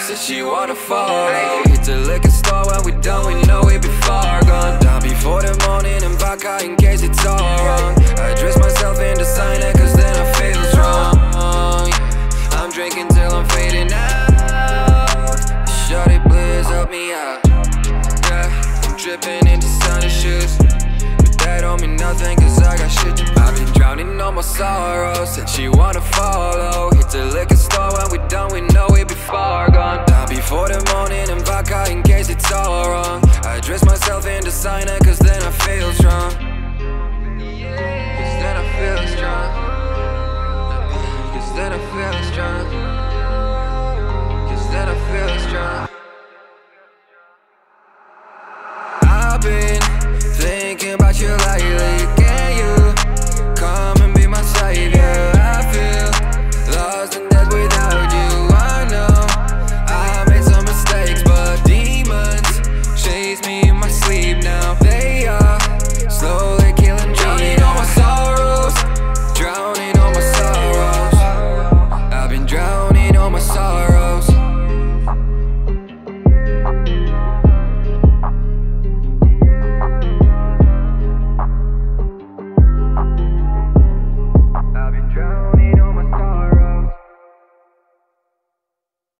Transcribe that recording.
said she wanna follow. Hit the liquor store when we done, we know we be far gone. Down before the morning and back out in case it's all wrong. I dress myself in designer cause then I feel strong. I'm drinking till I'm fading out. Shorty please help me out. Yeah, I'm dripping in designer shoes, but that don't mean nothing cause I got shit to do. I've been drowning all my sorrows, said she wanna follow. Hit the liquor store when we done, we know we be far gone. Down before the morning and back out in case it's all wrong. I dress myself in designer cause then I feel strong. Cause then I feel strong. Cause then I feel strong.